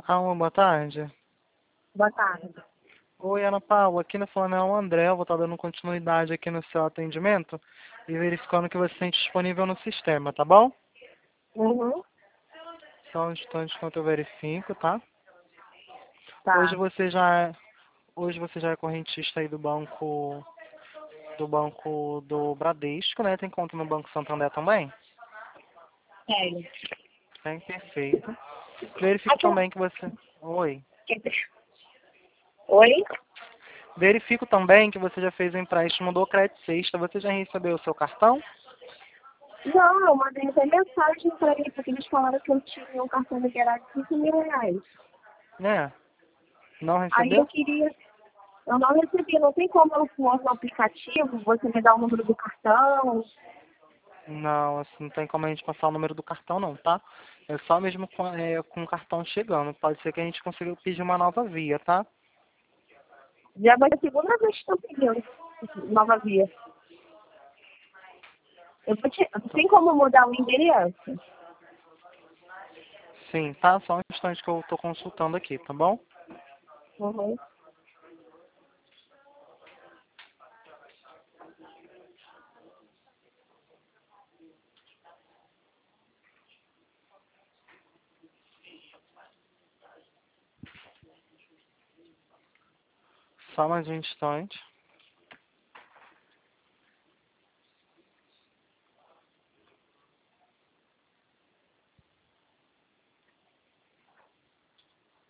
Boa tarde. Boa tarde. Oi, Ana Paula. Aqui no fone é o André. Eu vou estar dando continuidade aqui no seu atendimento e verificando que você tem disponível no sistema, tá bom? Uhum. Só um instante enquanto eu verifico, tá? Hoje Tá. você já é, hoje você já é correntista aí do banco do Bradesco, né? Tem conta no Banco Santander também? Sério. Tem, perfeito. Verifico Aquela... também que você... Oi. Oi? Verifico também que você já fez o empréstimo do Crédito Sexta. Você já recebeu o seu cartão? Não, eu mandei até mensagem pra ele, porque eles falaram que eu tinha um cartão liberado de 5.000 reais. Né? Não Aí eu recebeu? queria... Eu não recebi, não tem como eu pôr no aplicativo, você me dar o número do cartão. Não, assim, não tem como a gente passar o número do cartão não, tá? É só mesmo com o cartão chegando. Pode ser que a gente consiga pedir uma nova via, tá? Já vai ser a segunda vez que estão pedindo nova via. Tem como mudar o endereço? Sim, tá? Só um instante que eu tô consultando aqui, tá bom? Uhum. Só mais um instante.